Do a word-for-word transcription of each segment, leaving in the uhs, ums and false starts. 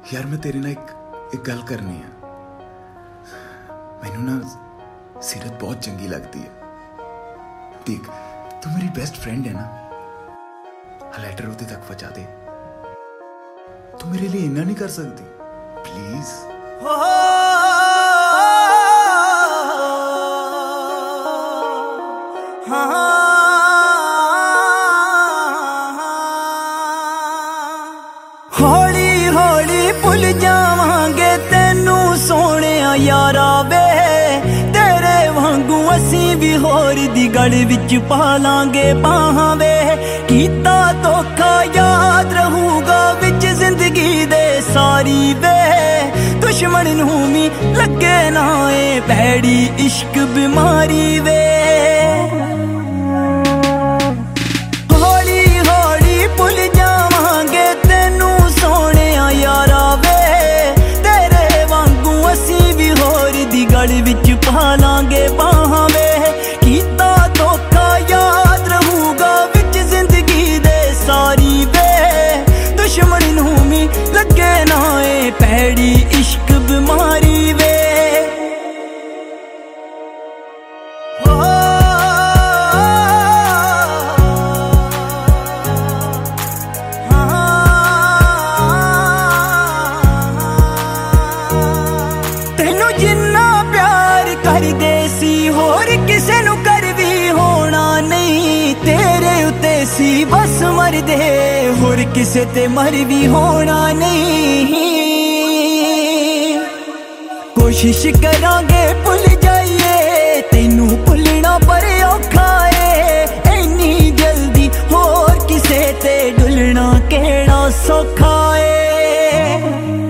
यार मैं तेरे ना एक एक गल करनी है। मैनू ना सीरत बहुत चंगी लगती है। देख तू मेरी बेस्ट फ्रेंड है ना, लेटर उदे तक पहुंचा दे। तू मेरे लिए इन्ना नहीं कर सकती प्लीज? हौली हौली भुल जावांगे तेनू सोने यारा वे, तेरे वांगू असी भी होर दी गल विच पा लांगे बाहां वे। कीता धोखा याद रहूगा विच जिंदगी दे सारी वे, दुश्मन नू भी लगे ना ए भैड़ी इश्क बीमारी वे। हौली हौली भुल जावांगे तेनू सोने यारा वे, तेरे वांगू असी भी होर दी गल विच पा लांगे बाहां वे। कीता धोखा याद रहूगा विच जिंदगी दे सारी वे, दुश्मन नू भी लगे ना ए भैड़ी इश्क बीमारी वे। तेनू जिन्ना प्यार करदे सी होर किसे नू कर भी होना नहीं, तेरे उते सी बस मर दे होर किसे ते मर भी होना नहीं। कोशिश करांगे भुल जाइए तेनू भुलना पर औखा है, इन्नी जल्दी होर किसे ते डुलना केड़ा सौखा है।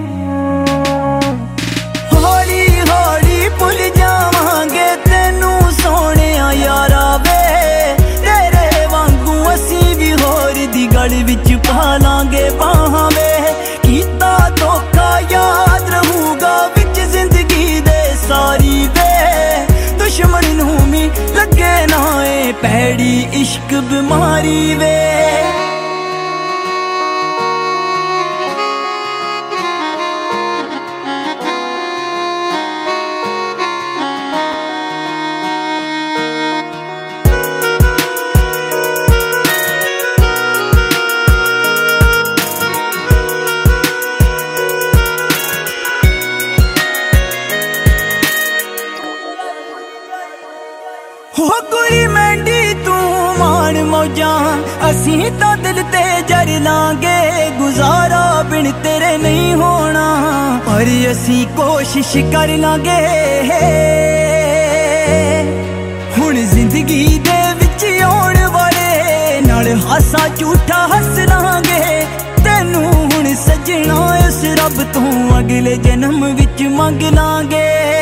हौली हौली भुल जावांगे तेनू सोने यारा वे, तेरे वांगू असी भी होर दी गल विच पा लांगे बाहां वे। कीता धोखा याद रहूगा विच जिंदगी दे सारी वे, दुश्मन नू भी लगे ना ए भैड़ी इश्क बीमारी वे। हो कुड़ी मैंडी तू मान मौजा, असी तो दिल ते जर लांगे, गुजारा बिन तेरे नहीं होना पर असी कोशिश कर लांगे। हुण जिंदगी दे विच आउण वाले नाल हासा झूठा हस लांगे, तेनू हुण सजना इस रब तू अगले जन्म विच मंग लांगे।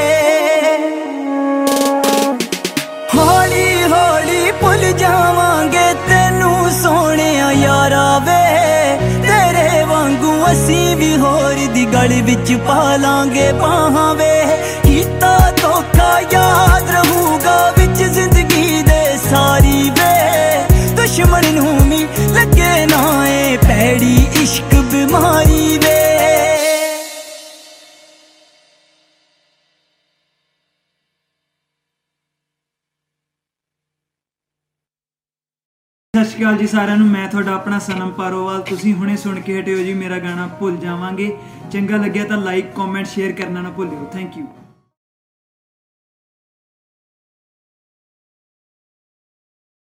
हौली हौली भुल जावांगे तेनू सोने यारा वे, तेरे वांगू असी भी होर दी गल विच पा लांगे बाहां वे। कीता धोखा याद रहूगा विच जिंदगी दे सारी वे, दुश्मन नू भी लगे ना ए भैड़ी इश्क बीमारी वे। सत श्री अकाल जी सारिਆਂ ਨੂੰ, मैं ਤੁਹਾਡਾ अपना सनम पारोवाल। ਤੁਸੀਂ ਹੁਣੇ सुन के हटे हो जी मेरा गाना भुल जावांगे। चंगा लग्या तो लाइक कॉमेंट शेयर करना ना भूलियो। Thank you.